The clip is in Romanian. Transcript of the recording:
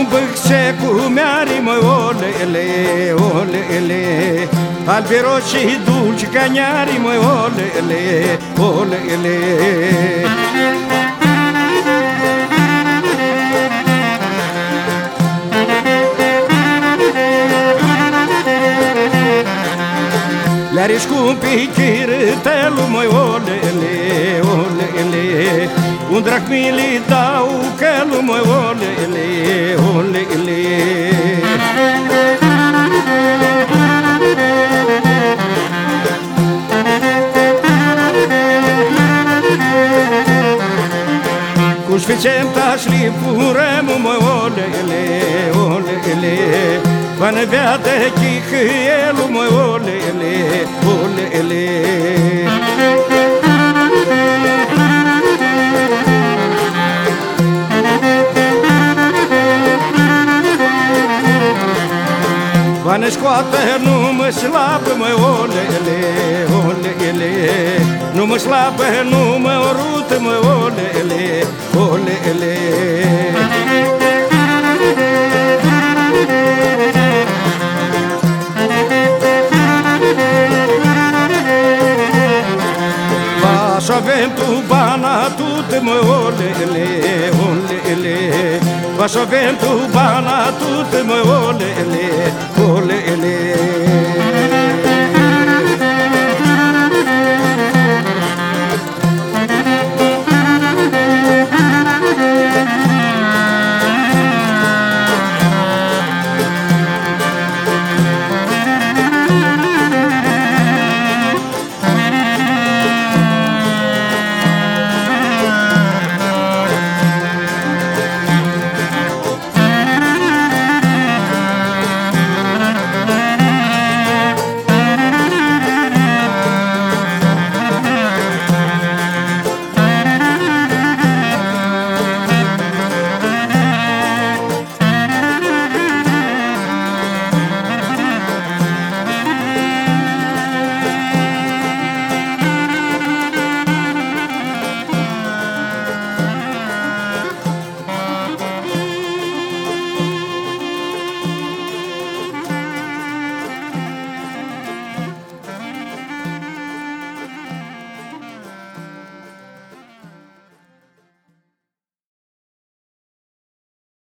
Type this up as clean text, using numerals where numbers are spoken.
bâxe cu miari, măi, olele, olele, albi roșii dulci caniari, măi, olele, olele. Le-arici cu pichiritelul, măi, olele, olele, un drac mi-li dau călul, măi, olele, olele. Cu șficem tașli puremul, măi, olele, olele, până veadă chihăielul, măi, olele, olele. Bani scoată, nu mă slabă, măi, olele, olele, nu mă slabă, nu mă orută, măi, olele, olele. Să avem tu bana tută, măi, olele, olele, să avem tu bana tută, măi, olele, olele.